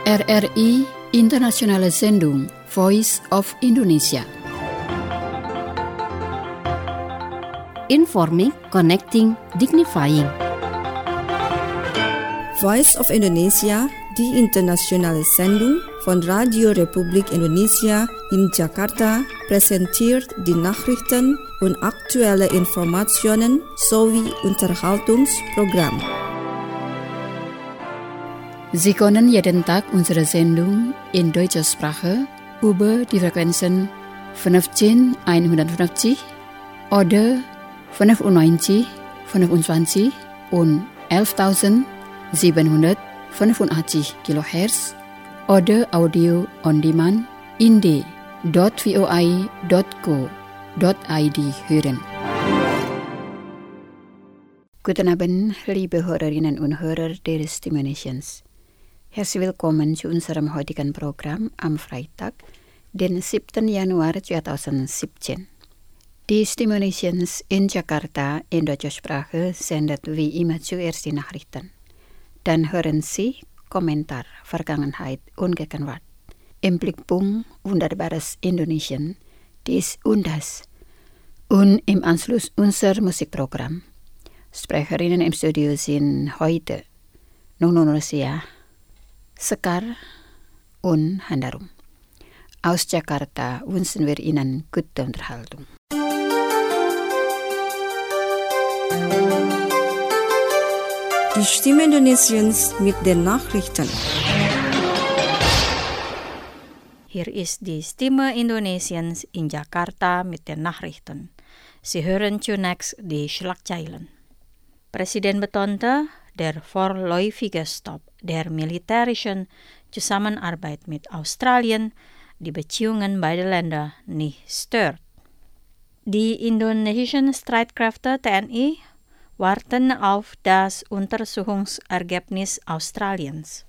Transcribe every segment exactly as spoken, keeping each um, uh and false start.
R R I Internationale Sendung Voice of Indonesia. Informing, connecting, dignifying. Voice of Indonesia, die internationale Sendung von Radio Republik Indonesia in Jakarta, präsentiert die Nachrichten und aktuelle Informationen sowie Unterhaltungsprogramm. Sie können jeden Tag unsere Sendung in deutscher Sprache über die Frequenzen fünfzehn einhundertfünfzig oder fünfundneunzig fünfundzwanzig und elftausendsiebenhundertfünfundachtzig Kilohertz oder Audio on Demand in d punkt voi punkt co punkt i d hören. Guten Abend, liebe Hörerinnen und Hörer der Stimme Nations. Herzlich willkommen zu unserem heutigen Programm am Freitag, den siebten Januar zweitausendsiebzehn. Die Stimme Nations in Jakarta in deutscher Sprache sendet wie immer zuerst die Nachrichten. Dann hören Sie Kommentar, Vergangenheit und Gegenwart. Im Blickpunkt Wunderbares Indonesien, dies und das. Und im Anschluss unser Musikprogramm. Sprecherinnen im Studio sind heute Nunu Nusia, Sekar und Handarum. Aus Jakarta wünschen wir Ihnen gute Unterhaltung. Die Stimme Indonesiens mit den Nachrichten. Hier ist die Stimme Indonesiens in Jakarta mit den Nachrichten. Sie hören zunächst die Schlagzeilen. Präsident betonte, der vorläufige Stopp der militärischen Zusammenarbeit mit Australien die Beziehungen beider Länder nicht stört. Die indonesischen Streitkräfte T N I warten auf das Untersuchungsergebnis Australiens.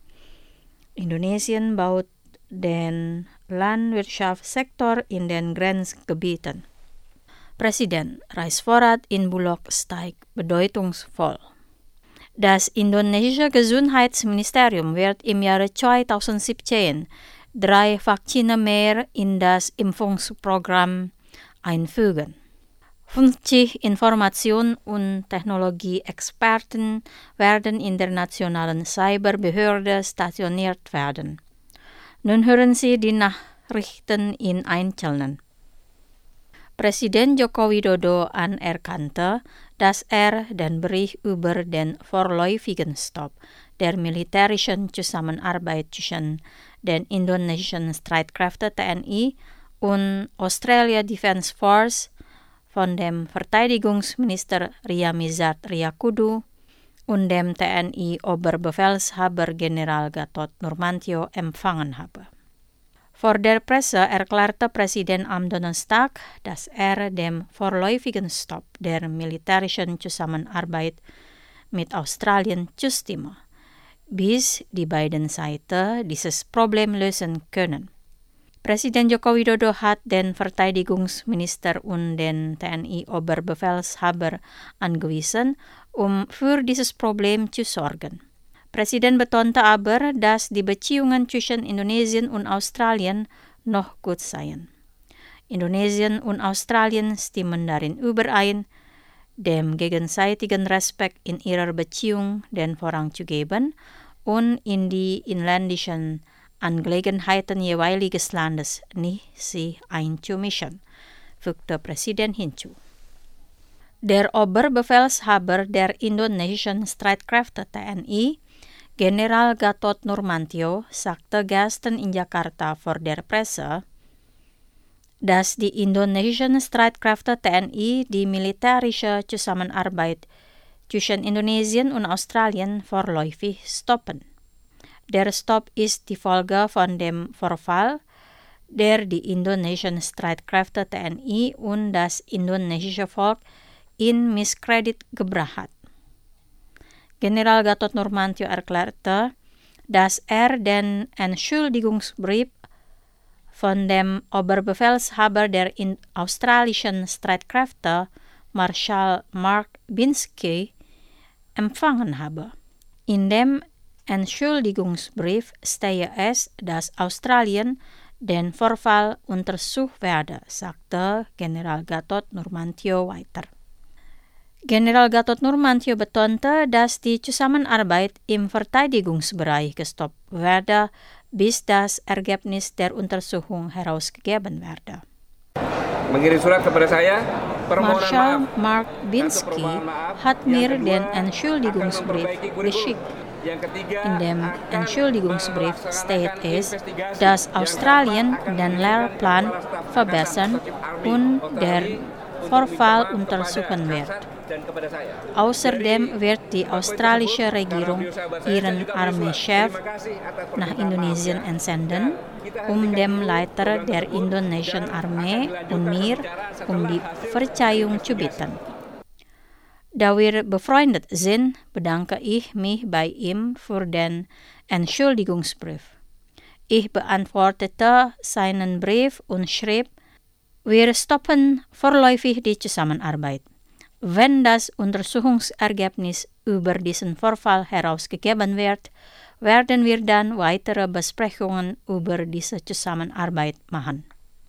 Indonesien baut den Landwirtschaftssektor in den Grenzgebieten. Präsident Reisvorrat in Bulog steigt bedeutungsvoll. Das indonesische Gesundheitsministerium wird im Jahre zweitausendsiebzehn drei Vakzine mehr in das Impfungsprogramm einfügen. fünfzig Information- und Technologieexperten werden in der nationalen Cyberbehörde stationiert werden. Nun hören Sie die Nachrichten in Einzelnen. Präsident Joko Widodo anerkannte, dass er den Bericht über den vorläufigen Stopp der militärischen Zusammenarbeit zwischen den indonesischen Streitkräften T N I und Australia Defence Force von dem Verteidigungsminister Ryamizat Riyakudu und dem T N I-Oberbefehlshaber General Gatot Nurmantio empfangen habe. Vor der Presse erklärte Präsident am Donnerstag, dass er dem vorläufigen Stopp der militärischen Zusammenarbeit mit Australien zustimme, bis die beiden Seiten dieses Problem lösen können. Präsident Joko Widodo hat den Verteidigungsminister und den T N I-Oberbefehlshaber angewiesen, um für dieses Problem zu sorgen. Präsident betonte aber, dass die Beziehungen zwischen Indonesien und Australien noch gut seien. Indonesien und Australien stimmen darin überein, dem gegenseitigen Respekt in ihrer Beziehung den Vorrang zu geben und in die inländischen Angelegenheiten jeweiliges Landes nicht sich einzumischen, fügte Präsident hinzu. Der Oberbefehlshaber der indonesischen Streitkräfte T N I, General Gatot Nurmantio, sagte gestern in Jakarta vor der Presse, dass die indonesischen Streitkräfte T N I die militärische Zusammenarbeit zwischen Indonesien und Australien vorläufig stoppen. Der Stopp ist die Folge von dem Vorfall, der die indonesischen Streitkräfte T N I und das indonesische Volk in Misskredit gebracht hat. General Gatot Nurmantio erklärte, dass er den Entschuldigungsbrief von dem Oberbefehlshaber der australischen Streitkräfte, Marschall Mark Binsky, empfangen habe, in dem Entschuldigungsbrief stehe es, dass Australien den Vorfall untersucht werde, sagte General Gatot Nurmantio weiter. General Gatot Nurmantio betonte, dass die Zusammenarbeit im Verteidigungsbereich gestoppt werde, bis das Ergebnis der Untersuchung herausgegeben werde. Mengirim surat kepada saya, Marshal Mark Binsky hat mir den Entschuldigungsbrief geschickt. In dem Entschuldigungsbrief steht es, dass Australien den Lehrplan verbessern und der Vorfall untersuchen wird. Außerdem wird die australische Regierung ihren Armeechef nach Indonesien entsenden, um dem Leiter der indonesischen Armee und mir um die Verzeihung zu bitten. Da wir befreundet sind, bedanke ich mich bei ihm für den Entschuldigungsbrief. Ich beantwortete seinen Brief und schrieb, wir stoppen vorläufig die Zusammenarbeit. Wenn das Untersuchungsergebnis über diesen Vorfall herausgegeben wird, werden wir dann weitere Besprechungen über diese Zusammenarbeit machen.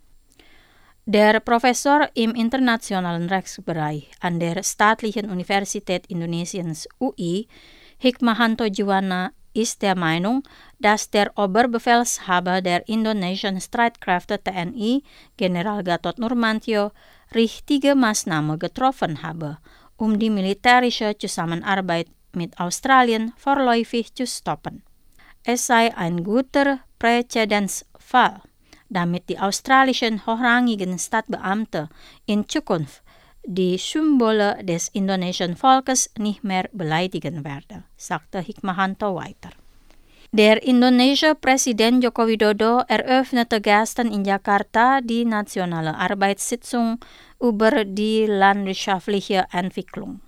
Der Professor im internationalen Rechtsbereich an der Staatlichen Universität Indonesiens U I, Hikmahanto Juwana, ist der Meinung, dass der Oberbefehlshaber der indonesischen Streitkräfte T N I, General Gatot Nurmantio, richtige Maßnahmen getroffen habe, um die militärische Zusammenarbeit mit Australien vorläufig zu stoppen. Es sei ein guter Präzedenzfall, damit die australischen hochrangigen Staatsbeamte in Zukunft die Symbole des indonesischen Volkes nicht mehr beleidigen werden, sagte Hikmahanto weiter. Der indonesische Präsident Joko Widodo eröffnete gestern in Jakarta die nationale Arbeitssitzung über die landwirtschaftliche Entwicklung.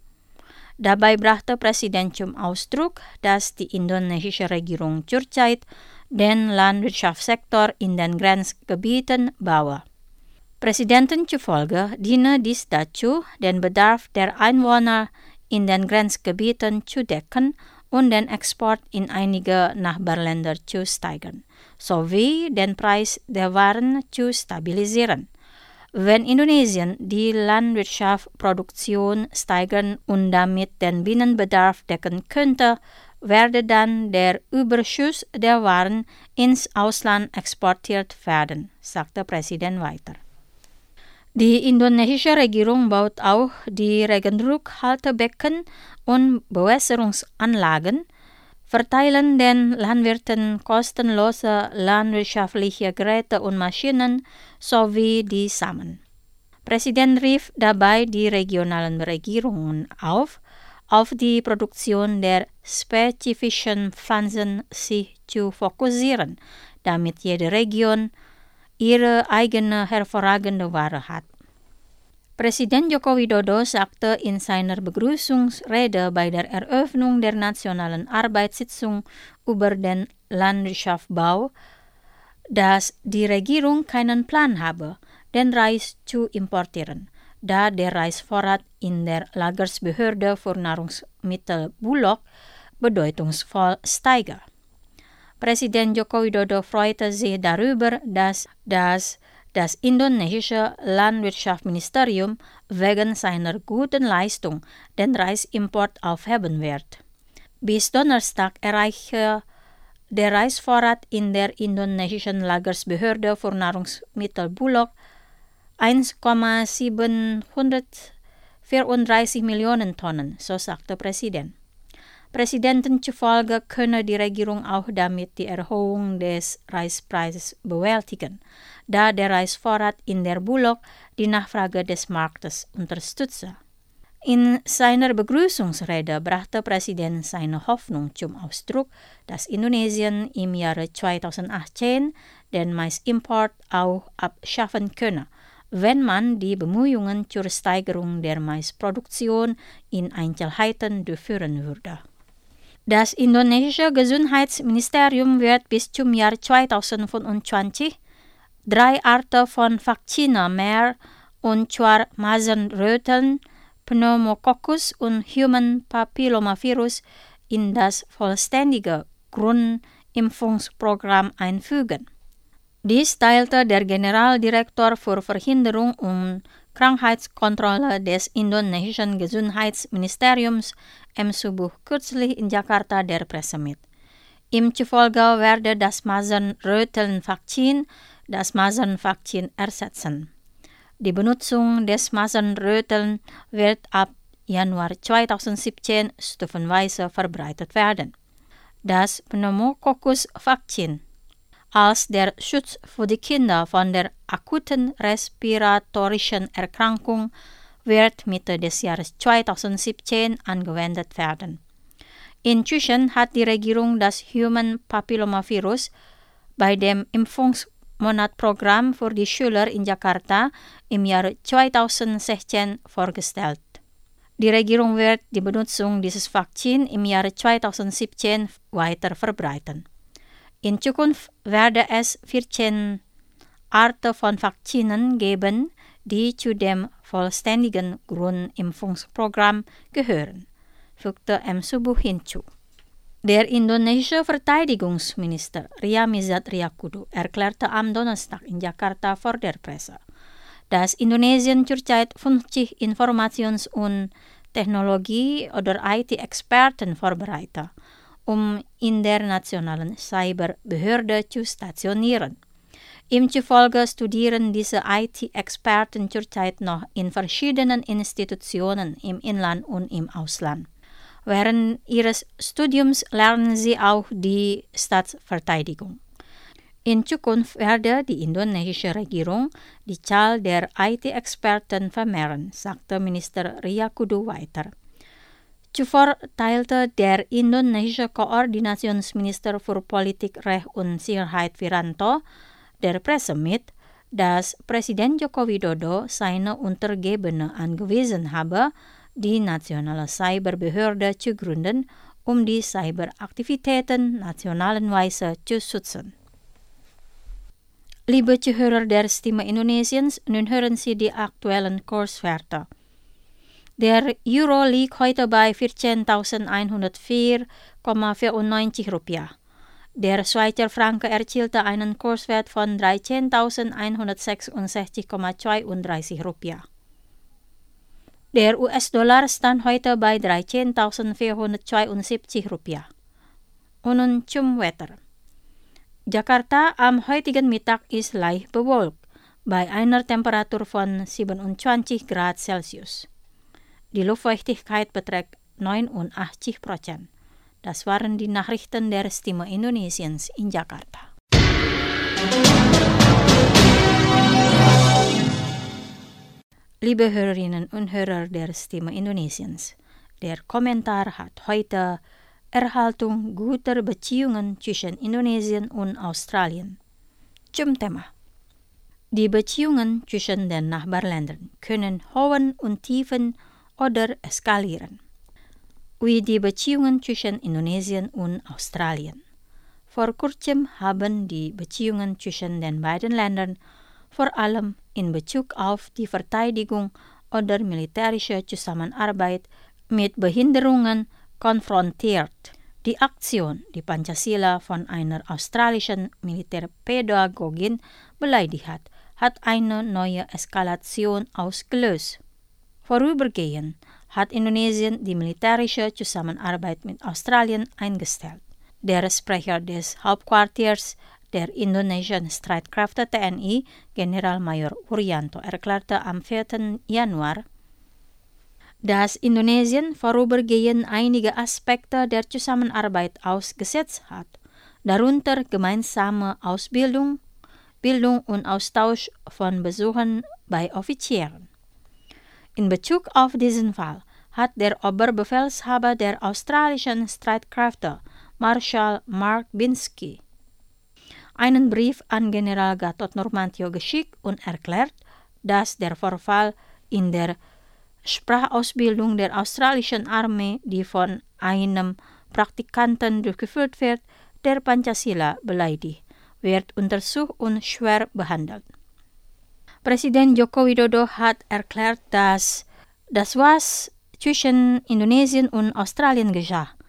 Dabei brachte Präsident zum Ausdruck, dass die indonesische Regierung zurzeit den Landwirtschaftssektor in den Grenzgebieten baue. Präsidenten zufolge diene dies dazu, den Bedarf der Einwohner in den Grenzgebieten zu decken und den Export in einige Nachbarländer zu steigern, sowie den Preis der Waren zu stabilisieren. Wenn Indonesien die Landwirtschaftsproduktion steigern und damit den Binnenbedarf decken könnte, werde dann der Überschuss der Waren ins Ausland exportiert werden, sagte Präsident weiter. Die indonesische Regierung baut auch die Regenrückhaltebecken und Bewässerungsanlagen, verteilen den Landwirten kostenlose landwirtschaftliche Geräte und Maschinen sowie die Samen. Präsident rief dabei die regionalen Regierungen auf, auf die Produktion der spezifischen Pflanzen sich zu fokussieren, damit jede Region ihre eigene hervorragende Ware hat. Präsident Joko Widodo sagte in seiner Begrüßungsrede bei der Eröffnung der nationalen Arbeitssitzung über den Landwirtschaftsbau, dass die Regierung keinen Plan habe, den Reis zu importieren, da der Reisvorrat in der Lagersbehörde für Nahrungsmittel Bulog bedeutungsvoll steige. Präsident Joko Widodo freute sich darüber, dass das das indonesische Landwirtschaftsministerium wegen seiner guten Leistung den Reisimport aufheben wird. Bis Donnerstag erreichte der Reisvorrat in der indonesischen Lagersbehörde für Nahrungsmittel Bulog eins Komma siebenhundertvierunddreißig Millionen Tonnen, so sagte Präsident. Präsidenten zufolge könne die Regierung auch damit die Erhöhung des Reispreises bewältigen, da der Reisvorrat in der Bulog die Nachfrage des Marktes unterstütze. In seiner Begrüßungsrede brachte Präsident seine Hoffnung zum Ausdruck, dass Indonesien im Jahre zweitausendachtzehn den Maisimport auch abschaffen könne, wenn man die Bemühungen zur Steigerung der Maisproduktion in Einzelheiten durchführen würde. Das indonesische Gesundheitsministerium wird bis zum Jahr zweitausendfünfundzwanzig drei Arten von Vakzinen mehr, und zwar Masernröteln, Pneumococcus und Human Papillomavirus, in das vollständige Grundimpfungsprogramm einfügen. Dies teilte der Generaldirektor für Verhinderung und Krankheitskontrolle des indonesischen Gesundheitsministeriums M. Subuh kürzlich in Jakarta der Presse mit. Ihm zufolge werde das Masernröteln-Vakzin das Masernvakzin ersetzen. Die Benutzung des Masernröteln wird ab Januar zweitausendsiebzehn stufenweise verbreitet werden. Das Pneumococcus-Vakzin als der Schutz für die Kinder von der akuten respiratorischen Erkrankung wird Mitte des Jahres zweitausendsiebzehn angewendet werden. Inzwischen hat die Regierung das Human Papillomavirus bei dem Impfungsmonatprogramm für die Schüler in Jakarta im Jahr zweitausendsechzehn vorgestellt. Die Regierung wird die Benutzung dieses Vakzins im Jahr zweitausendsiebzehn weiter verbreiten. In Zukunft werde es vierzehn Arten von Vakzinen geben, die zu dem vollständigen Grundimpfungsprogramm gehören, fügte M. Subuh hinzu. Der indonesische Verteidigungsminister Ryamizat Riyakudu erklärte am Donnerstag in Jakarta vor der Presse, dass Indonesien zurzeit fünfzig Informations- und Technologie- oder I T-Experten vorbereitet, um in der nationalen Cyberbehörde zu stationieren. Ihm zufolge studieren diese I T-Experten zurzeit noch in verschiedenen Institutionen im Inland und im Ausland. Während ihres Studiums lernen sie auch die Staatsverteidigung. In Zukunft werde die indonesische Regierung die Zahl der I T-Experten vermehren, sagte Minister Riyakudu weiter. Zuvor teilte der indonesische Koordinationsminister für Politik, Recht und Sicherheit Wiranto der Presse mit, dass Präsident Joko Widodo seine Untergebene angewiesen habe, die nationale Cyberbehörde zu gründen, um die Cyberaktivitäten nationalenweise zu schützen. Liebe Zuhörer der Stimme Indonesiens, nun hören Sie die aktuellen Kurswerte. Der Euro liegt heute bei vierzehntausendeinhundertvier Komma vierundneunzig Rupiah. Der Schweizer Franken erzielte einen Kurswert von dreizehntausendeinhundertsechsundsechzig Komma zweiunddreißig Rupiah. Der U S-Dollar stand heute bei dreizehntausendvierhundertzweiundsiebzig Rupiah. Und nun zum Wetter. Jakarta am heutigen Mittag ist leicht bewölkt, bei einer Temperatur von siebenundzwanzig Grad Celsius. Die Luftfeuchtigkeit beträgt neunundachtzig Prozent. Das waren die Nachrichten der Stimme Indonesiens in Jakarta. Liebe Hörerinnen und Hörer der Stimme Indonesiens, der Kommentar hat heute Erhaltung guter Beziehungen zwischen Indonesien und Australien. Zum Thema. Die Beziehungen zwischen den Nachbarländern können hohen und tiefen oder eskalieren, wie die Beziehungen zwischen Indonesien und Australien. Vor kurzem haben die Beziehungen zwischen den beiden Ländern vor allem in Bezug auf die Verteidigung oder militärische Zusammenarbeit mit Behinderungen konfrontiert. Die Aktion, die Pancasila von einer australischen Militärpädagogin beleidigt hat, hat eine neue Eskalation ausgelöst. Vorübergehend hat Indonesien die militärische Zusammenarbeit mit Australien eingestellt. Der Sprecher des Hauptquartiers der indonesischen Streitkräfte T N I, Generalmajor Wuryanto, erklärte am vierten Januar, dass Indonesien vorübergehend einige Aspekte der Zusammenarbeit ausgesetzt hat, darunter gemeinsame Ausbildung, Bildung und Austausch von Besuchen bei Offizieren. In Bezug auf diesen Fall hat der Oberbefehlshaber der australischen Streitkräfte, Marschall Mark Binsky, einen Brief an General Gatot Nurmantio geschickt und erklärt, dass der Vorfall in der Sprachausbildung der australischen Armee, die von einem Praktikanten durchgeführt wird, der Pancasila beleidigt, wird untersucht und schwer behandelt. Präsident Joko Widodo hat erklärt, dass das, was zwischen Indonesien und Australien geschah,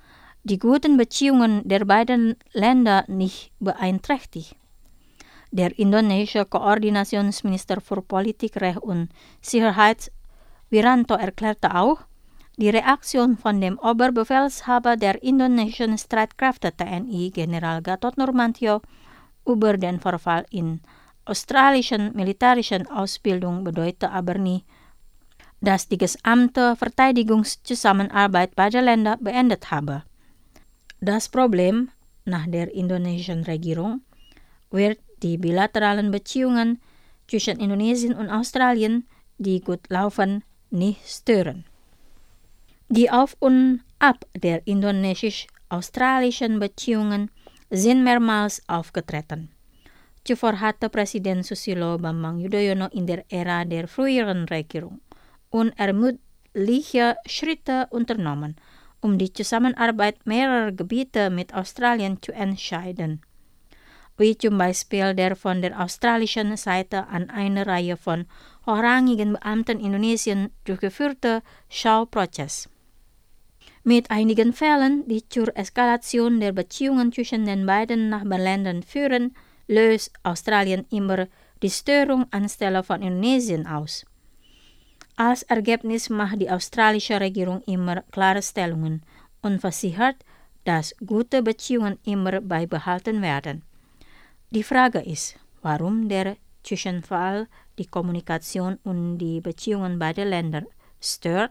die guten Beziehungen der beiden Länder nicht beeinträchtigt. Der indonesische Koordinationsminister für Politik, Recht und Sicherheit, Wiranto, erklärte auch, die Reaktion von dem Oberbefehlshaber der indonesischen Streitkräfte T N I, General Gatot Nurmantio, über den Vorfall in australischen militärischen Ausbildung bedeutet aber nicht, dass die gesamte Verteidigungszusammenarbeit beider Länder beendet habe. Das Problem nach der indonesischen Regierung wird die bilateralen Beziehungen zwischen Indonesien und Australien, die gut laufen, nicht stören. Die Auf und Ab der indonesisch-australischen Beziehungen sind mehrmals aufgetreten. Zuvor hatte Präsident Susilo Bambang Yudhoyono in der Ära der früheren Regierung unermüdliche Schritte unternommen, um die Zusammenarbeit mehrerer Gebiete mit Australien zu entscheiden, wie zum Beispiel der von der australischen Seite an eine Reihe von hochrangigen Beamten Indonesien durchgeführte Schauprozess. Mit einigen Fällen, die zur Eskalation der Beziehungen zwischen den beiden Nachbarländern führen, löst Australien immer die Störung anstelle von Indonesien aus. Als Ergebnis macht die australische Regierung immer klare Stellungen und versichert, dass gute Beziehungen immer beibehalten werden. Die Frage ist, warum der Zwischenfall die Kommunikation und die Beziehungen beider Länder stört.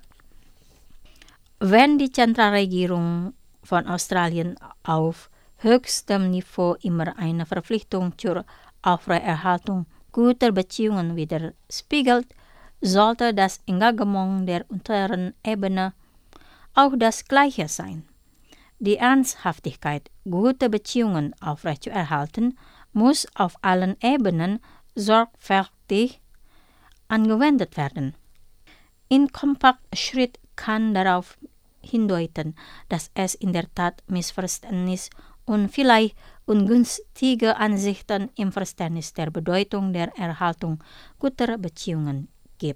Wenn die Zentralregierung von Australien auf höchstem Niveau immer eine Verpflichtung zur Aufrechterhaltung guter Beziehungen widerspiegelt, sollte das Engagement der unteren Ebene auch das gleiche sein. Die Ernsthaftigkeit, gute Beziehungen aufrechtzuerhalten, muss auf allen Ebenen sorgfältig angewendet werden. Ein Kompaktschritt kann darauf hindeuten, dass es in der Tat Missverständnis und vielleicht ungünstige Ansichten im Verständnis der Bedeutung der Erhaltung guter Beziehungen gibt.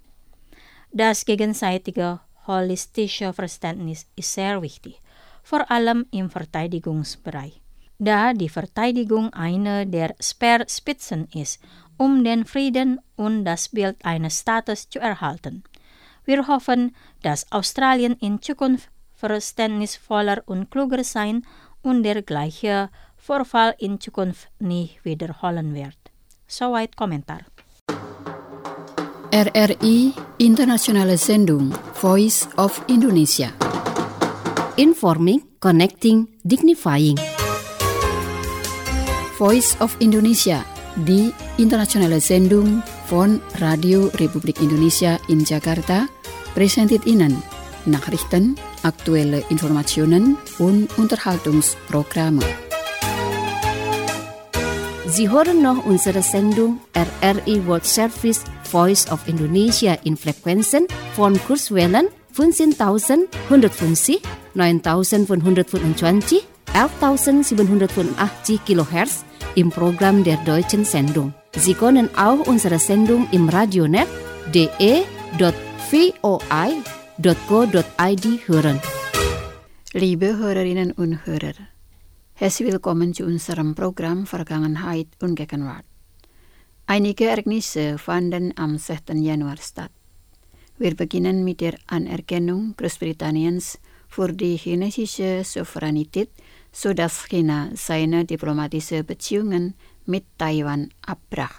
Das gegenseitige holistische Verständnis ist sehr wichtig, vor allem im Verteidigungsbereich, da die Verteidigung eine der Speerspitzen ist, um den Frieden und das Bild eines Staates zu erhalten. Wir hoffen, dass Australien in Zukunft verständnisvoller und kluger sein und der gleiche Vorfall in Zukunft nicht wiederholen wird. Soweit Kommentar. R R I Internationale Sendung Voice of Indonesia. Informing, connecting, dignifying. Voice of Indonesia, die internationale Sendung von Radio Republik Indonesia in Jakarta, präsentiert Ihnen Nachrichten, aktuelle Informationen und Unterhaltungsprogramme. Sie hören noch unsere Sendung R R I World Service Voice of Indonesia in Frequenzen von Kurzwellen fünfzehntausendeinhundertfünfzig, neuntausendfünfhundertfünfundzwanzig, elftausendsiebenhundertfünfundachtzig Kilohertz im Programm der deutschen Sendung. Sie können auch unsere Sendung im Radionet d e dot v o i dot co dot i d hören. Liebe Hörerinnen und Hörer, herzlich willkommen zu unserem Programm Vergangenheit und Gegenwart. Einige Ereignisse fanden am sechsten Januar statt. Wir beginnen mit der Anerkennung Großbritanniens für die chinesische Souveränität, sodass China seine diplomatischen Beziehungen mit Taiwan abbrach.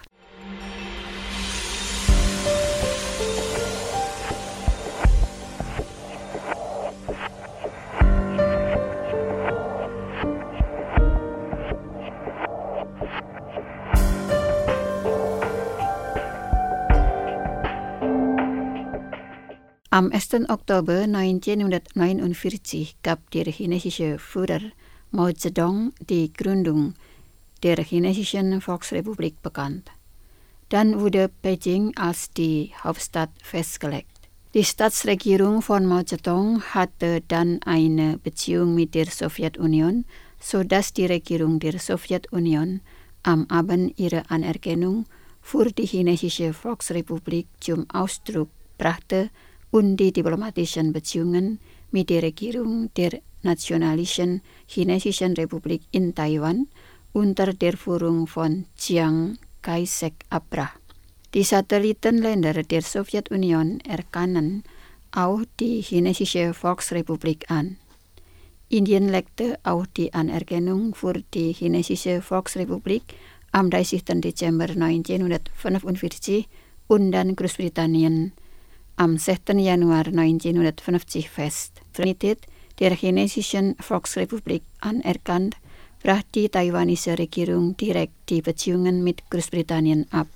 Am ersten Oktober neunzehnhundertneunundvierzig gab der chinesische Führer Mao Zedong die Gründung der Chinesischen Volksrepublik bekannt. Dann wurde Peking als die Hauptstadt festgelegt. Die Staatsregierung von Mao Zedong hatte dann eine Beziehung mit der Sowjetunion, sodass die Regierung der Sowjetunion am Abend ihre Anerkennung für die Chinesische Volksrepublik zum Ausdruck brachte und die diplomatischen Beziehungen mit der Regierung der nationalischen chinesischen Republik in Taiwan unter der Führung von Chiang Kai-shek abbrach. Die Satellitenländer der Sowjetunion erkannten auch die chinesische Volksrepublik an. Indien legte auch die Anerkennung für die chinesische Volksrepublik am dreißigsten Dezember neunzehnhundertfünfundvierzig und dann Großbritannien am sechsten Januar neunzehnhundertfünfzig fest. Souveränität der chinesischen Volksrepublik anerkannt, brach die taiwanische Regierung direkt die Beziehungen mit Großbritannien ab.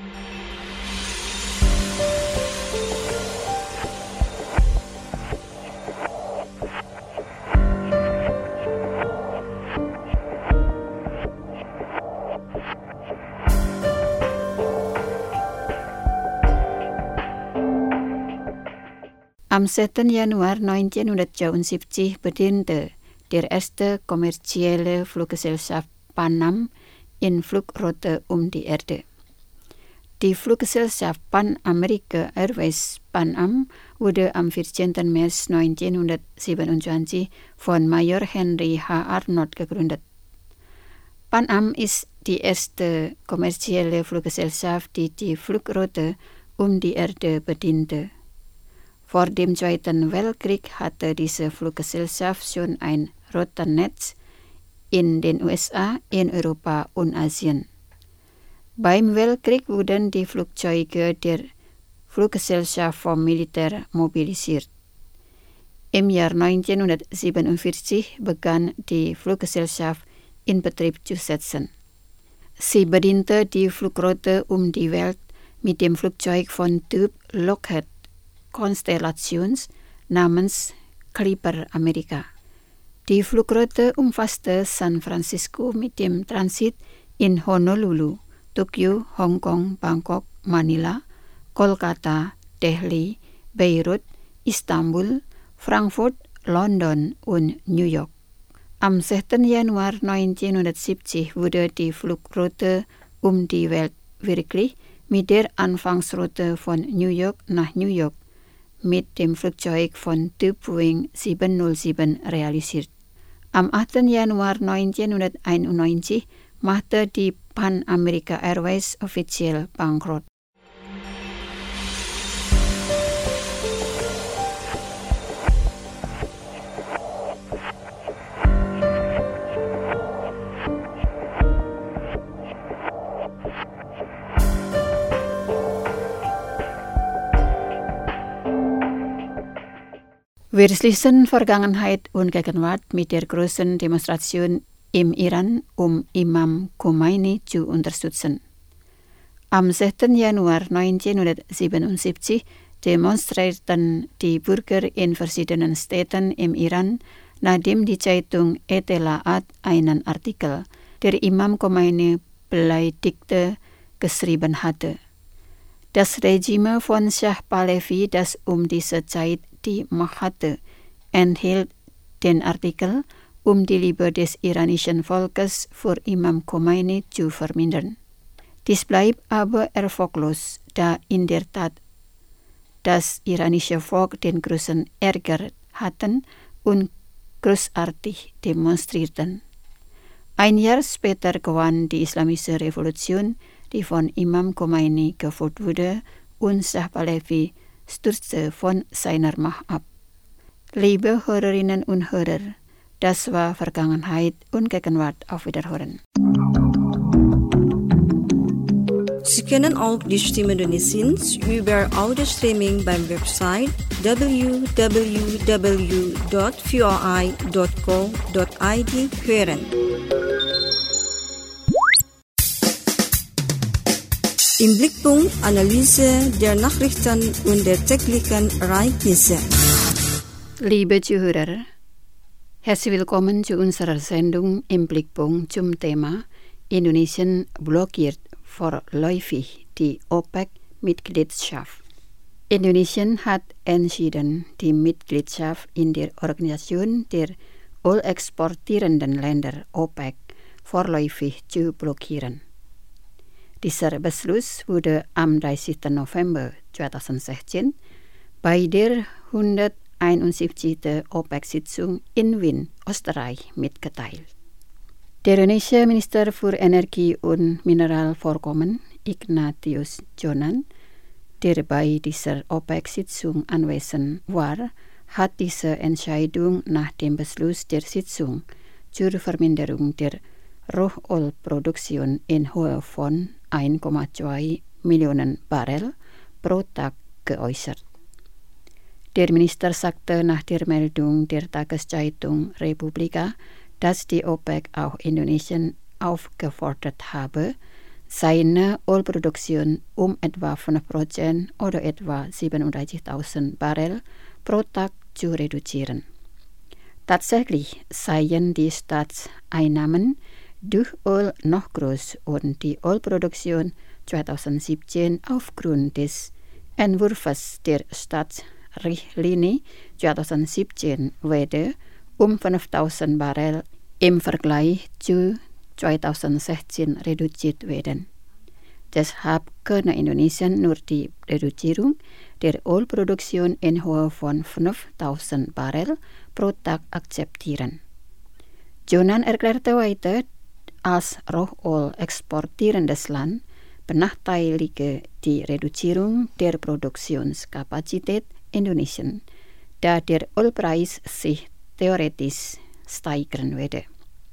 Am sechsten Januar neunzehnhundertdreiundsiebzig bediente der erste kommerzielle Fluggesellschaft Pan Am in Flugroute um die Erde. Die Fluggesellschaft Pan America Airways Pan Am wurde am vierzehnten März neunzehnhundertsiebenundzwanzig von Major Henry H. Arnold gegründet. Pan Am ist die erste kommerzielle Fluggesellschaft, die die Flugroute um die Erde bediente. Vor dem Zweiten Weltkrieg hatte diese Fluggesellschaft schon ein Routennetz in den U S A, in Europa und Asien. Beim Weltkrieg wurden die Flugzeuge der Fluggesellschaft vom Militär mobilisiert. Im Jahr neunzehnhundertsiebenundvierzig begann die Fluggesellschaft in Betrieb zu setzen. Sie bediente die Flugroute um die Welt mit dem Flugzeug von Typ Lockheed Constellations namens Clipper America. Die Flugroute umfasste San Francisco mit dem Transit in Honolulu, Tokio, Hongkong, Bangkok, Manila, Kolkata, Delhi, Beirut, Istanbul, Frankfurt, London und New York. Am sechsten Januar neunzehnhundertsiebzig wurde die Flugroute um die Welt wirklich mit der Anfangsroute von New York nach New York mit dem Flugzeug von Typ Boeing siebenhundertsieben realisiert. Am achten Januar neunzehnhunderteinundneunzig machte die Pan America Airways offiziell bankrott. Wir schließen Vergangenheit und Gegenwart mit der großen Demonstration im Iran, um Imam Khomeini zu unterstützen. Am sechsten Januar neunzehnhundertsiebenundsiebzig demonstrierten die Bürger in verschiedenen Städten im Iran, nachdem die Zeitung Etelaat einen Artikel, der Imam Khomeini beleidigte, geschrieben hatte. Das Regime von Shah Pahlavi, das um diese Zeit die Macht hatte, enthielt den Artikel, um die Liebe des iranischen Volkes für Imam Khomeini zu vermindern. Dies bleibt aber erfolglos, da in der Tat das iranische Volk den großen Ärger hatten und großartig demonstrierten. Ein Jahr später gewann die Islamische Revolution, die von Imam Khomeini geführt wurde, und Shah Pahlavi stürzte von seiner Macht ab. Liebe Hörerinnen und Hörer, das war Vergangenheit und Gegenwart. Auf Wiederhören. Sie können auch die Stimme Indonesiens über Audio-Streaming beim Website w w w dot v o i dot co dot i d hören. Im Blickpunkt Analyse der Nachrichten und der täglichen Ereignisse. Liebe Zuhörer, herzlich willkommen zu unserer Sendung Im Blickpunkt zum Thema Indonesien blockiert vorläufig die OPEC-Mitgliedschaft. Indonesien hat entschieden, die Mitgliedschaft in der Organisation der ölexportierenden Länder OPEC vorläufig zu blockieren. Dieser Beschluss wurde am dreißigsten November zweitausendsechzehn bei der hunderteinundachtzigsten einundsiebzigste OPEC-Sitzung in Wien, Österreich, mitgeteilt. Der iranischen Minister für Energie und Mineralvorkommen, Ignatius Jonan, der bei dieser OPEC-Sitzung anwesend war, hat diese Entscheidung nach dem Beschluss der Sitzung zur Verminderung der Rohölproduktion in Höhe von eins Komma zwei Millionen Barrel pro Tag geäußert. Der Minister sagte nach der Meldung der Tageszeitung Republika, dass die OPEC auch Indonesien aufgefordert habe, seine Ölproduktion um etwa fünf Prozent oder etwa siebenunddreißigtausend Barrel pro Tag zu reduzieren. Tatsächlich seien die Staatseinnahmen durch Öl noch groß und die Ölproduktion zweitausendsiebzehn aufgrund des Entwurfs der Staatsrichtlinie zweitausendsiebzehn werde um fünftausend Barrel im Vergleich zu zweitausendsechzehn reduziert werden. Deshalb könne Indonesien nur die Reduzierung der Ölproduktion in Höhe von fünftausend Barrel pro Tag akzeptieren. Jonan erklärte weiter, als Rohöl exportierendes Land benachteilige die Reduzierung der Produktionskapazität Indonesien, da der Ölpreis sich theoretisch steigern werde.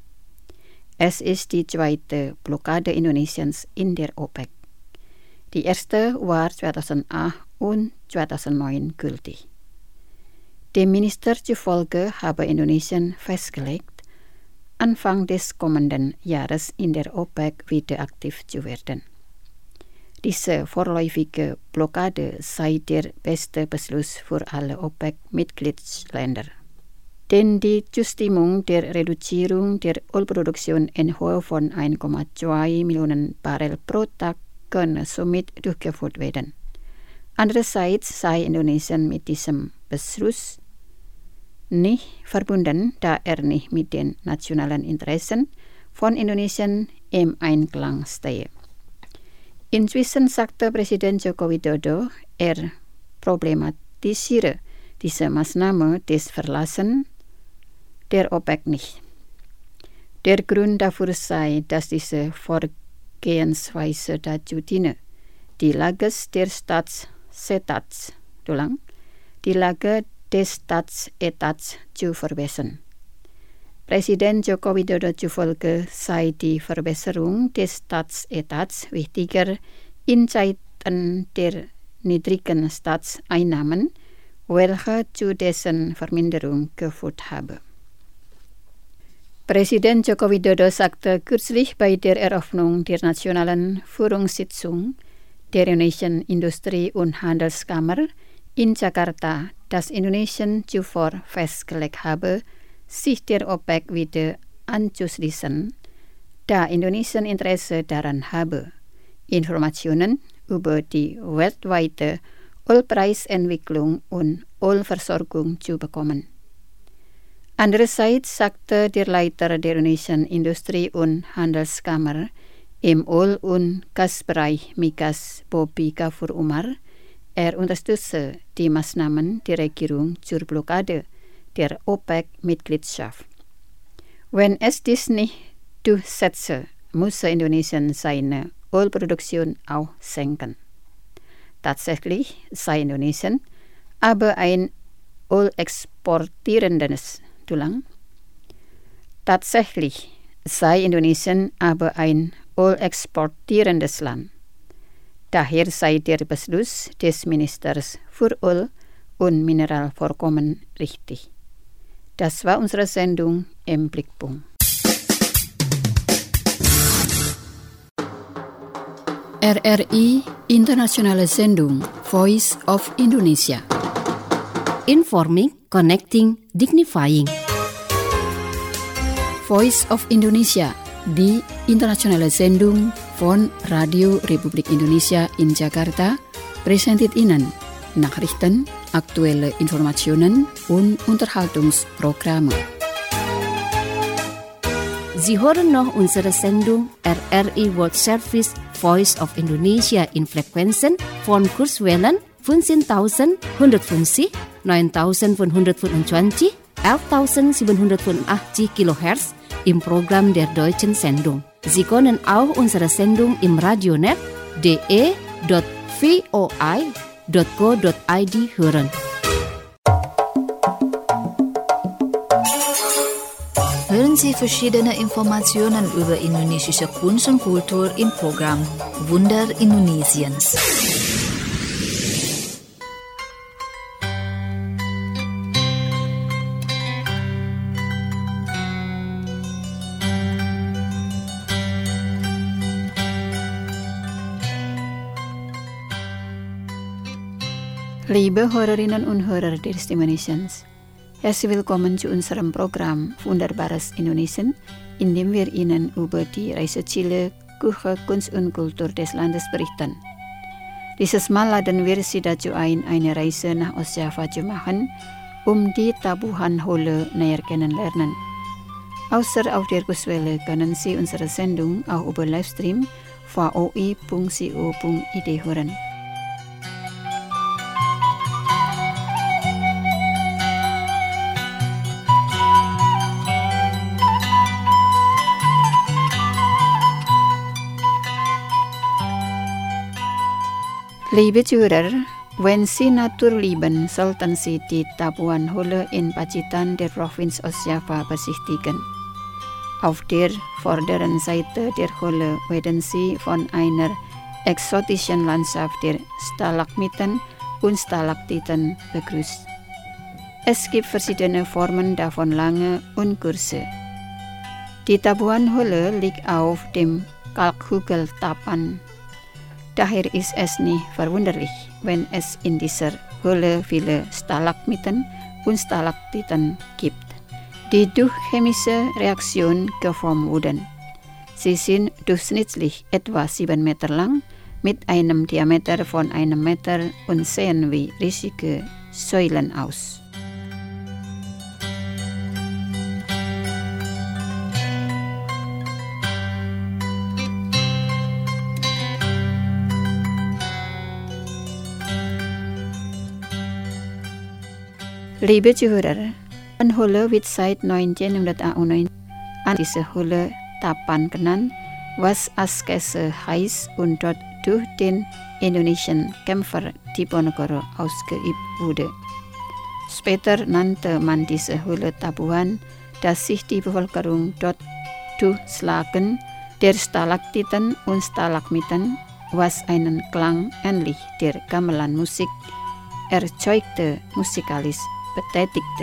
Es ist die zweite Blockade Indonesiens in der OPEC. Die erste war zweitausendacht und zweitausendneun gültig. Dem Minister zufolge habe Indonesien festgelegt, Anfang des kommenden Jahres in der OPEC wieder aktiv zu werden. Diese vorläufige Blockade sei der beste Beschluss für alle OPEC-Mitgliedsländer. Denn die Zustimmung der Reduzierung der Ölproduktion in Höhe von eins Komma zwei Millionen Barrel pro Tag könne somit durchgeführt werden. Andererseits sei Indonesien mit diesem Beschluss nicht verbunden, da er nicht mit den nationalen Interessen von Indonesien im Einklang stehe. Inzwischen sagte Präsident Joko Widodo, er problematisiere diese Maßnahme des Verlassens der OPEC nicht. Der Grund dafür sei, dass diese Vorgehensweise dazu diene, die Lage der Staatsetats, die Lage des Staatsetats zu verbessern. Präsident Joko Widodo zufolge sei die Verbesserung des Staatsetats wichtiger in Zeiten der niedrigen Staatseinnahmen, welche zu dessen Verminderung geführt habe. Präsident Joko Widodo sagte kürzlich bei der Eröffnung der nationalen Führungssitzung der Indonesischen Industrie- und Handelskammer in Jakarta, dass Indonesien zuvor festgelegt habe, sich der OPEC wieder anzuschließen, da Indonesien Interesse daran habe, Informationen über die weltweite Ölpreisentwicklung und Ölversorgung zu bekommen. Andererseits sagte der Leiter der Indonesischen Industrie- und Handelskammer im Öl- und Gasbereich Migas, Bobby Gafur Umar, er unterstütze die Maßnahmen der Regierung zur Blockade der OPEC-Mitgliedschaft. Wenn es dies nicht durchsetze, muss Indonesien seine Ölproduktion auch senken. Tatsächlich sei Indonesien aber ein ölexportierendes Tulang. Tatsächlich sei Indonesien aber ein ölexportierendes Land. Daher sei der Beschluss des Ministers für Öl und Mineralvorkommen richtig. Das war unsere Sendung im Blickpunkt. R R I Internationale Sendung Voice of Indonesia. Informing, connecting, dignifying. Voice of Indonesia, die internationale Sendung von Radio Republik Indonesia in Jakarta, präsentiert Ihnen Nachrichten, aktuelle Informationen und Unterhaltungsprogramme. Sie hören noch unsere Sendung R R I World Service Voice of Indonesia in Frequenzen von Kurzwellen fünfzehntausendeinhundertfünfzig nine thousand one hundred twenty, eleven thousand seven hundred eighty kilohertz im Programm der Deutschen Sendung. Sie können auch unsere Sendung im Radionet d e dot v o i dot co dot i d hören. Hören Sie verschiedene Informationen über indonesische Kunst und Kultur im Programm Wunder Indonesiens. Liebe Hörerinnen und Hörer der Stimme Nations, herzlich willkommen zu unserem Programm Wunderbares Indonesien, in dem wir Ihnen über die Reiseziele, Küche, Kunst und Kultur des Landes berichten. Dieses Mal laden wir Sie dazu ein, eine Reise nach Ostjava zu machen, um die Tabuhan-Höhle näher kennenlernen. Außer auf der Kurswelle können Sie unsere Sendung auch über Livestream v o i punkt co punkt i d hören. Liebe Zuhörer, wenn Sie Natur lieben, sollten Sie die Tabuhan-Höhle in Pacitan der Provinz Ostjava besichtigen. Auf der vorderen Seite der Höhle werden Sie von einer exotischen Landschaft der Stalagmiten und Stalaktiten begrüßt. Es gibt verschiedene Formen davon, lange und kurze. Die Tabuhan-Höhle liegt auf dem Kalkhügel Tapan. Daher ist es nicht verwunderlich, wenn es in dieser Höhle viele Stalagmiten und Stalaktiten gibt, die durch chemische Reaktion geformt wurden. Sie sind durchschnittlich etwa sieben Meter lang, mit einem Diameter von einem Meter und sehen wie riesige Säulen aus. Liebe Zuhörer, eine Höhle wird seit neunzehnhunderteinundneunzig an diese Höhle Tapan genannt, was Askese heißt und dort durch den indonesischen Kämpfer Diponegoro ausgeübt wurde. Später nannte man diese Höhle Tabuhan, da sich die Bevölkerung dort durchschlagen der Stalaktiten und Stalagmiten, was einen Klang ähnlich der Gamelan-Musik erzeugte, musikalisch betätigte.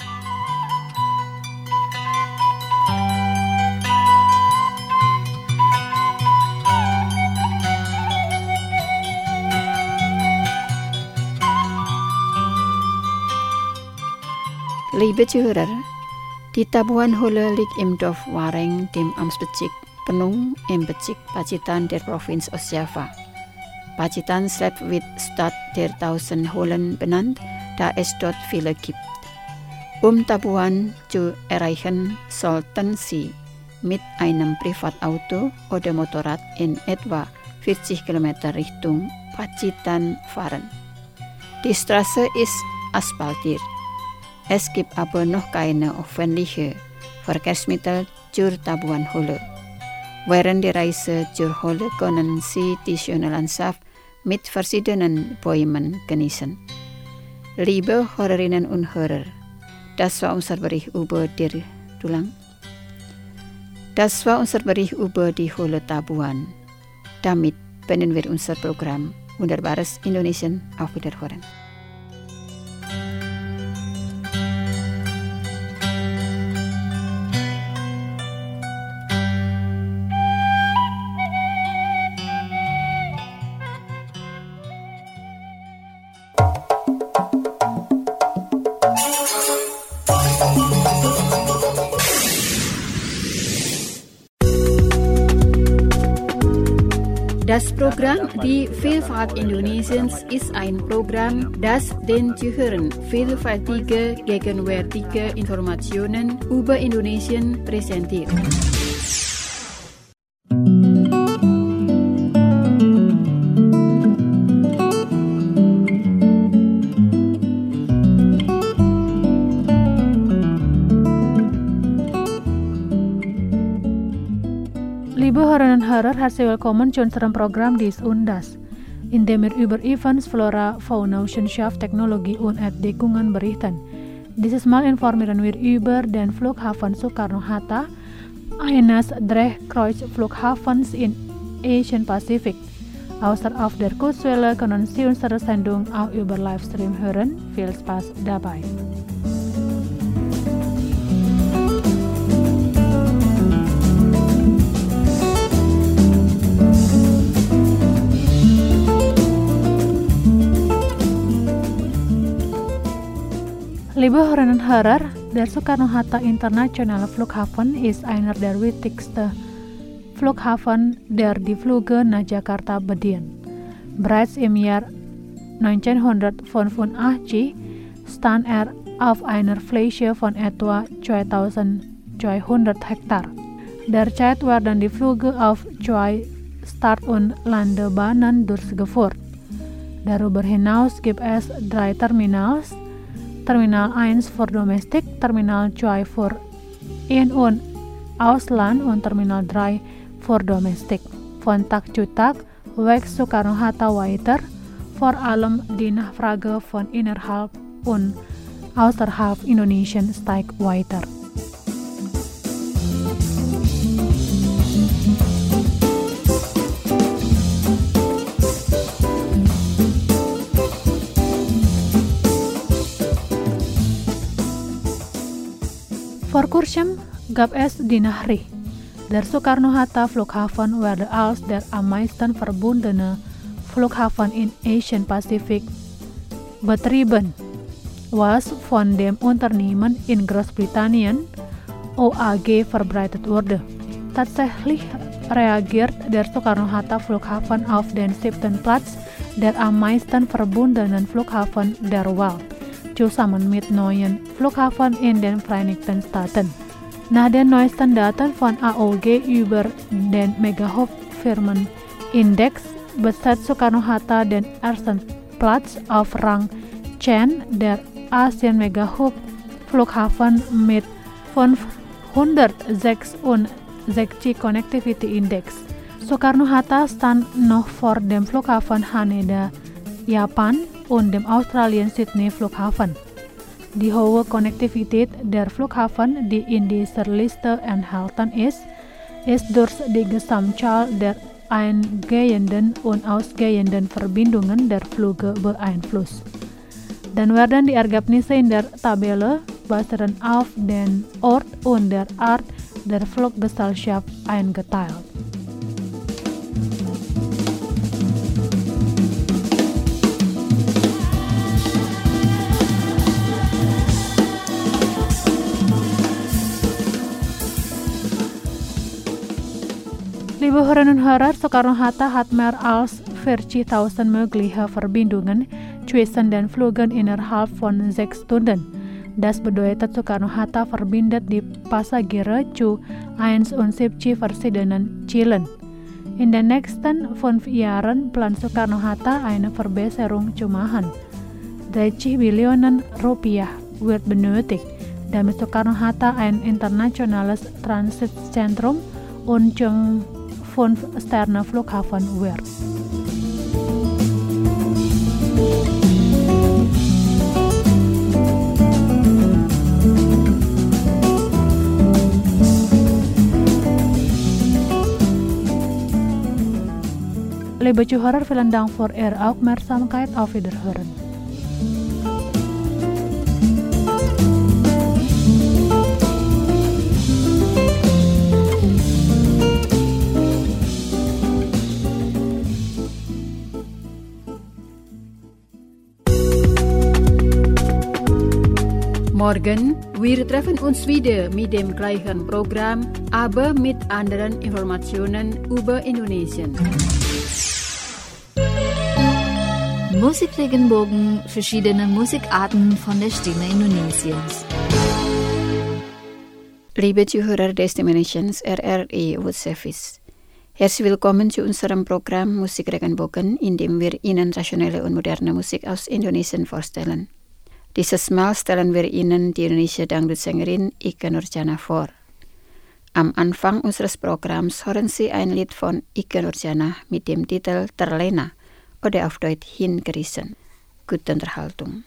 Liebe Zuhörer, die Tabuhan-Höhle liegt im Dorf Wareng, dem Amtsbezirk Penung, im Bezirk Pacitan der Provinz Ostjava. Pacitan selbst wird Stadt der tausend Höhlen benannt, da es dort viele gibt. Um Tabuhan zu erreichen, sollten Sie mit einem Privatauto oder Motorrad in etwa vierzig Kilometer Richtung Pacitan fahren. Die Straße ist asphaltiert. Es gibt aber noch keine öffentliche Verkehrsmittel zur Tabuhan-Höhle. Während der Reise zur Höhle können Sie die schöne Landschaft mit verschiedenen Bäumen genießen. Liebe Hörerinnen und Hörer, das war unser Bericht über die Tulang. Das war unser Bericht über die Höhle Tabuhan. Damit beenden wir unser Programm Wunderbares Indonesien. Auf Wiederhören. Das Programm Die Vielfalt Indonesiens ist ein Programm, das den Zuhörern vielfältige, gegenwärtige Informationen über Indonesien präsentiert. Hörer, herzlich willkommen zu unserem Programm Dies und Das, in dem wir über Events, Flora, Fauna, Wissenschaft, Technologie und Entdeckungen berichten. Dieses Mal informieren wir über den Flughafen Soekarno-Hatta, eines der Kreuzflughafens in Asian Pacific. Außer auf der Kurzwelle können Sie unsere Sendung auch über Livestream hören. Viel Spaß dabei. Liebe Hörerinnen und Hörer, der Soekarno-Hatta Internationale Flughafen ist einer der wichtigsten Flughafen, der die Flüge nach Jakarta bedient. Bereits im Jahr neunzehnhundertfünfundachtzig stand er auf einer Fläche von etwa zweitausendzweihundert Hektar. Derzeit werden die Flüge auf zwei Start- und Landebahnen durchgeführt. Darüber hinaus gibt es drei Terminals, Terminal eins für Domestik, Terminal zwei für In- und Ausland und Terminal drei für Domestik. Von Tag zu Tag wächst Soekarno-Hatta weiter, vor allem die Nachfrage von innerhalb und außerhalb Indonesiens steigt weiter. Vor kurzem gab es die Nachricht, der Soekarno-Hatta Flughafen werde als der am meisten verbundene Flughafen in Asian Pacific betrieben, was von dem Unternehmen in Großbritannien O A G verbreitet wurde. Tatsächlich reagiert der Soekarno-Hatta Flughafen auf den siebten Platz der am meisten verbundenen Flughafen der Welt, zusammen mit neuen Flughafen in den Vereinigten Staaten. Nach den neuesten Daten von A O G über den Megahub-Firmen-Index besetzt Soekarno-Hatta den ersten Platz auf Rang zehn der Asian Megahub-Flughafen mit fünfhundertsechsundsechzig Connectivity Index. Soekarno-Hatta stand noch vor dem Flughafen Haneda, Japan und dem Australien Sydney Flughafen. Die hohe Konnektivität der Flughafen, die in dieser Liste enthalten ist, ist durch die Gesamtzahl der eingehenden und ausgehenden Verbindungen der Flüge beeinflusst. Dann werden die Ergebnisse in der Tabelle basierend auf den Ort und der Art der Fluggesellschaft eingeteilt. Liebe Hörerinnen und Hörer, Soekarno-Hatta hat mehr als vierzigtausend mögliche Verbindungen zwischen den Flügen innerhalb von sechs Stunden. Das bedeutet, Soekarno-Hatta verbindet die Passagiere zu einundsiebzig verschiedenen Zielen. In den nächsten fünf Jahren plant Soekarno-Hatta eine Verbesserung zu machen. dreißig Billionen Rupiah wird benötigt, damit Soekarno-Hatta ein internationales Transitzentrum und zum Fünf-Sterne-Flughafen wird. Liebe Zuhörer, vielen Dank für Ihre Aufmerksamkeit. Auf Wiederhören. Morgen, wir treffen uns wieder mit dem gleichen Programm, aber mit anderen Informationen über Indonesien. Musikregenbogen, verschiedene Musikarten von der Stimme Indonesiens. Liebe Zuhörer Destinations R R I World Service, herzlich willkommen zu unserem Programm Musikregenbogen, in dem wir Ihnen rationelle und moderne Musik aus Indonesien vorstellen. Dieses Mal stellen wir Ihnen die indonesische Dangdutsängerin Ikke Nurchana vor. Am Anfang unseres Programms hören Sie ein Lied von Ike Nurjana mit dem Titel Terlena oder auf Deutsch Hingerissen. Gute Unterhaltung.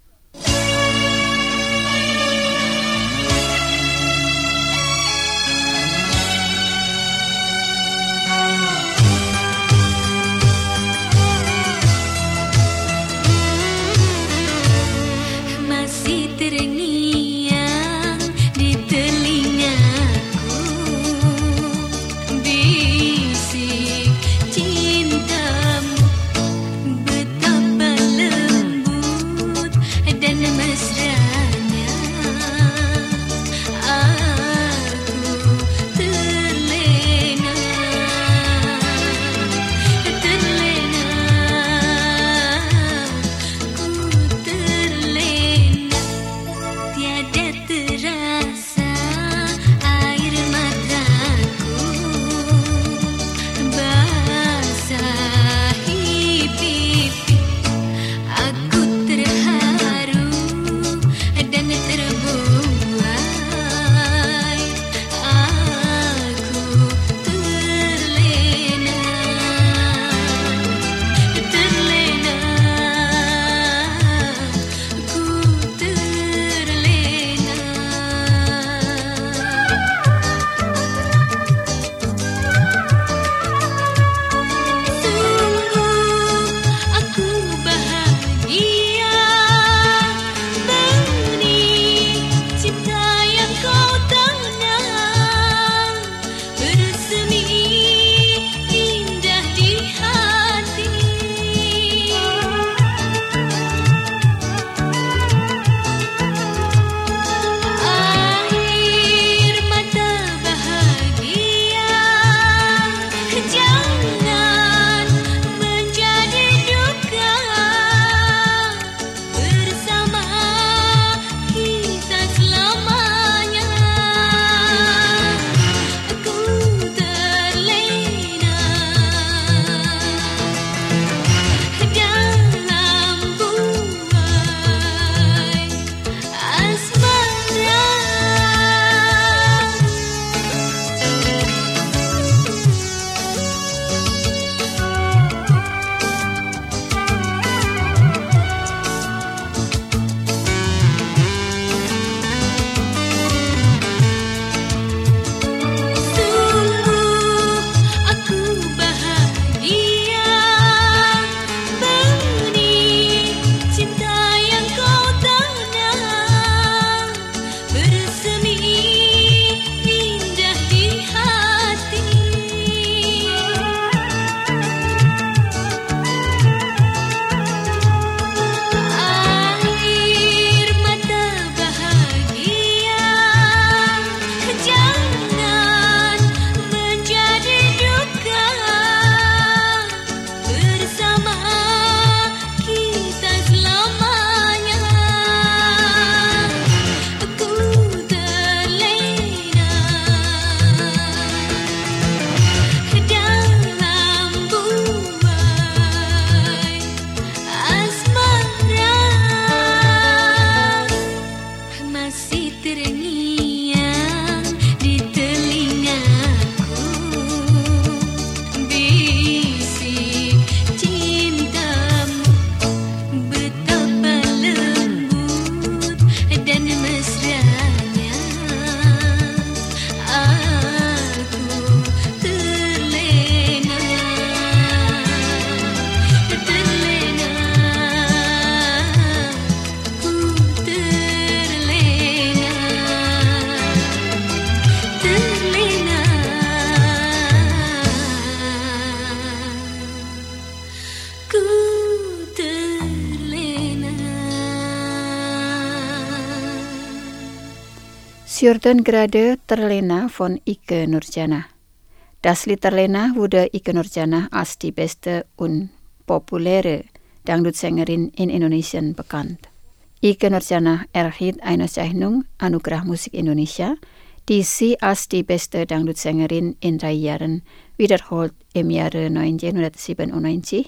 Sjurden gerade Terlena von Ike Nurjana. Das Lied Terlena wurde Ike Nurjana als die beste und populäre Dangdutsängerin in Indonesia bekannt. Ike Nurjana erhielt eine Zeichnung Anugerah Musik Indonesia, die sie als die beste Dangdutsängerin in drei Jahren wiederholt im Jahre neunzehnhundertsiebenundneunzig,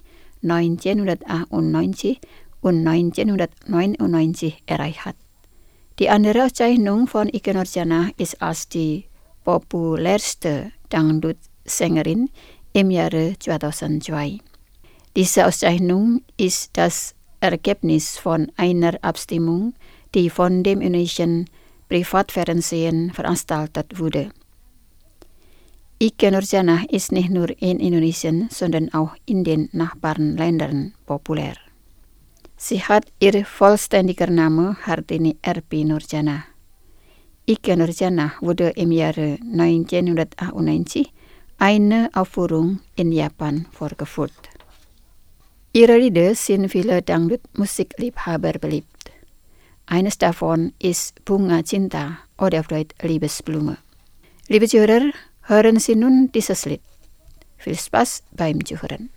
neunzehnhundertachtundneunzig und neunzehnhundertneunundneunzig erreicht hat. Die andere Zeichnung von Ike Nurjana ist als die populairste Dangdut-Sängerin im Jahre zweitausendzwei. Diese Auszeichnung ist das Ergebnis von einer Abstimmung, die von dem indonesian Privatfernsehen veranstaltet wurde. Ikke Nurjanah ist nicht nur in Indonesien, sondern auch in den Nachbarländern populär. Sie hat ihr vollständiger Name Hartini R P Nurjanah. Ikke Nurjanah wurde im Jahre neunzehnhundertachtundneunzig eine Aufführung in Japan vorgeführt. Ihre Lieder sind viele Dangdut-Musikliebhaber beliebt. Eines davon ist Bunga Cinta oder auf Deutsch Liebesblume. Liebe Zuhörer, hören Sie nun dieses Lied. Viel Spaß beim Zuhören.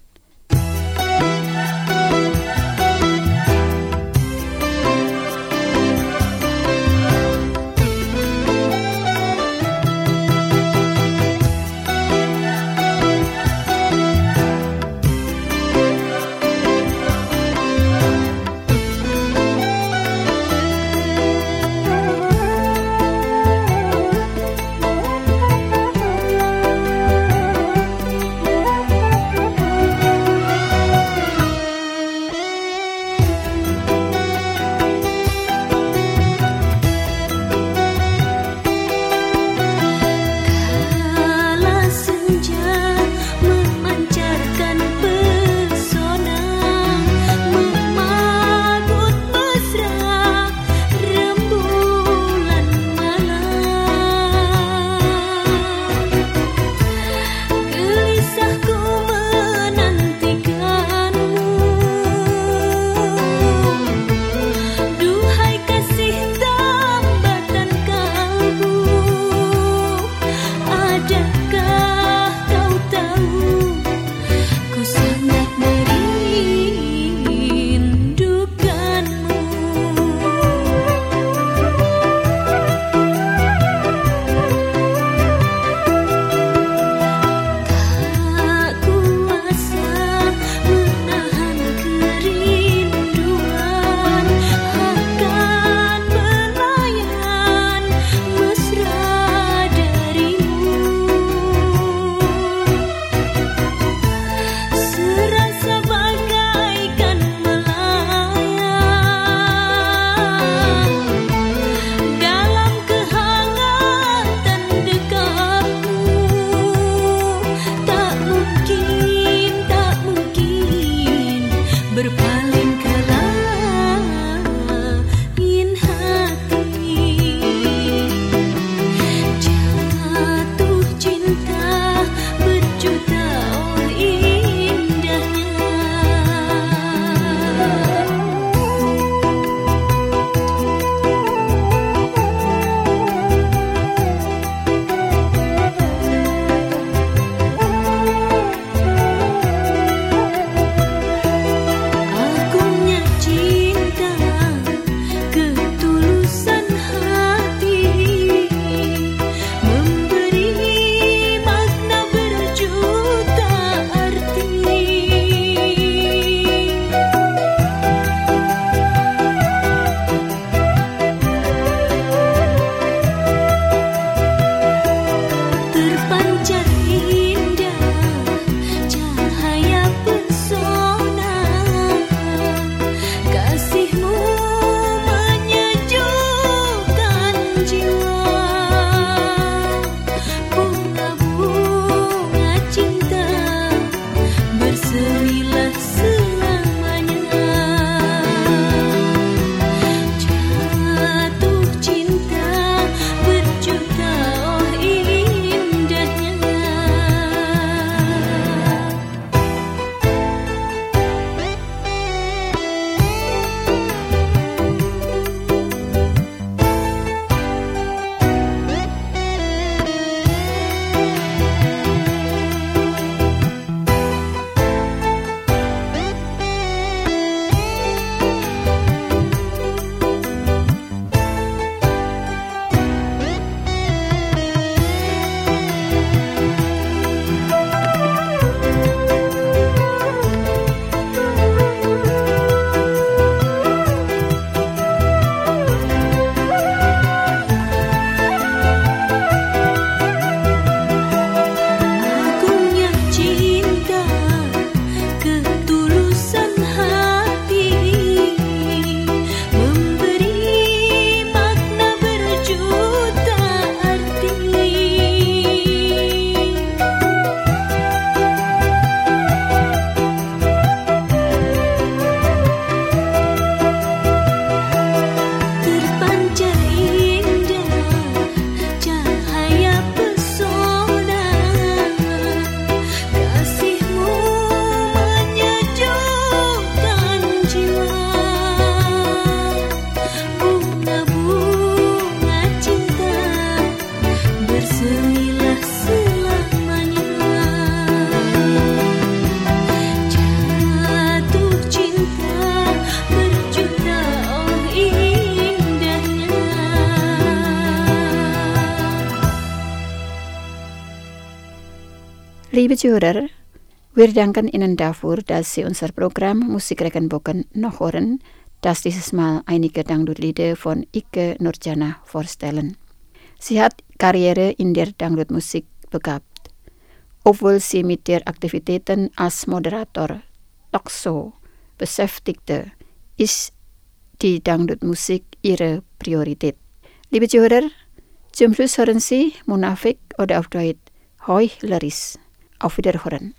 Liebe Zuhörer, wir danken Ihnen dafür, dass Sie unser Programm Musikregenbogen noch hören, das dieses Mal einige Dangdut-Lieder von Ike Nurjana vorstellen. Sie hat Karriere in der Dangdut-Musik begabt. Obwohl sie mit der Aktivitäten als Moderator Talkshow beschäftigte, ist die Dangdut-Musik ihre Priorität. Liebe Zuhörer, zum Schluss hören Sie Munafik oder auf Deutsch Heuchlerisch. Auf Wiederhören.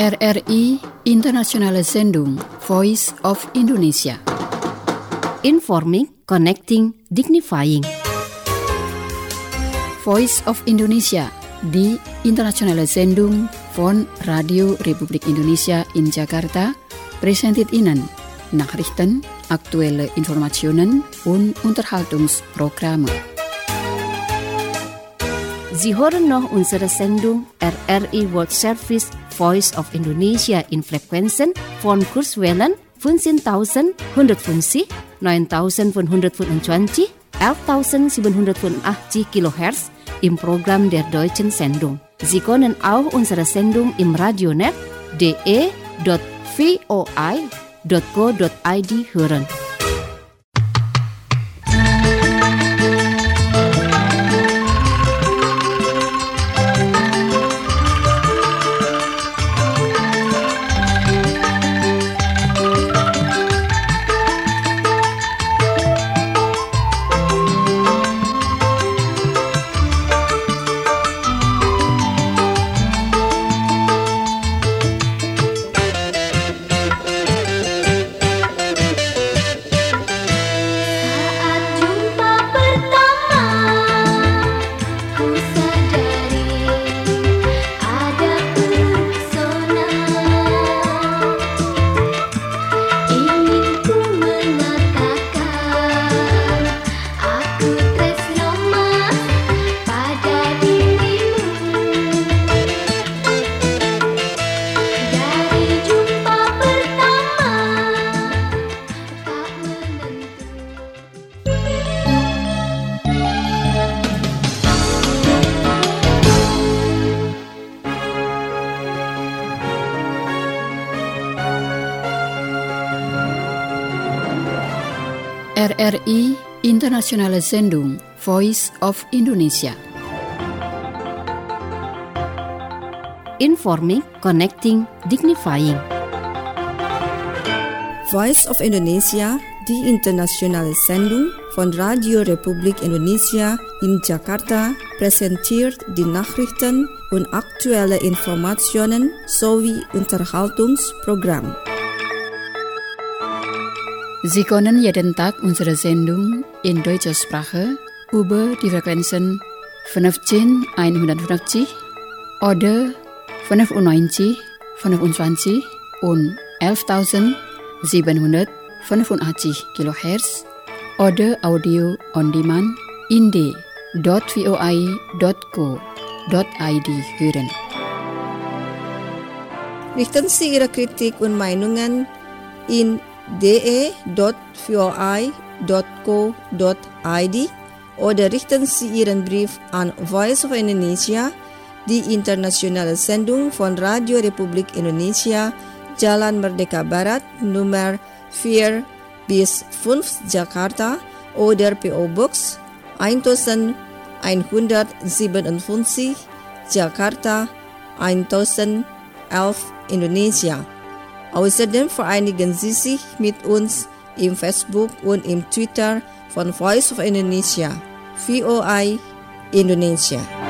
R R I Internationale Sendung Voice of Indonesia. Informing, connecting, dignifying. Voice of Indonesia di Internationale Sendung von Radio Republik Indonesia in Jakarta presented Ihnen Nachrichten, aktuelle Informationen und Unterhaltungsprogramme. Sie hören noch unsere Sendung R R I World Service Voice of Indonesia in Frequenzen von Kurzwellen fünfzehntausendeinhundertfünfzig, neuntausendfünfhundertfünfundzwanzig, elftausendsiebentausendsiebenhundertfünfundachtzig kHz im Programm der Deutschen Sendung. Sie können auch unsere Sendung im Radionet d e dot v o i dot co dot i d hören. R R I Internationale Sendung Voice of Indonesia. Informing, connecting, dignifying. Voice of Indonesia, die internationale Sendung von Radio Republik Indonesia in Jakarta, präsentiert die Nachrichten und aktuelle Informationen sowie Unterhaltungsprogramm. Sie können jeden Tag unsere Sendung in deutscher Sprache über die Frequenzen fünfzehntausendeinhundertfünfzig oder fünfundneunzig, fünfundzwanzig und elftausendsiebenhundertfünfundachtzig kHz oder Audio on Demand in d dot v o i dot co dot i d hören. Richten Sie Ihre Kritik und Meinungen in d e dot v o i dot co dot i d oder richten Sie Ihren Brief an Voice of Indonesia, die internationale Sendung von Radio Republik Indonesia, Jalan Merdeka Barat, Nummer vier bis fünf Jakarta oder P O Box elfhundertsiebenundfünfzig, Jakarta elf Indonesia. Außerdem vereinigen Sie sich mit uns im Facebook und im Twitter von Voice of Indonesia, V O I Indonesia.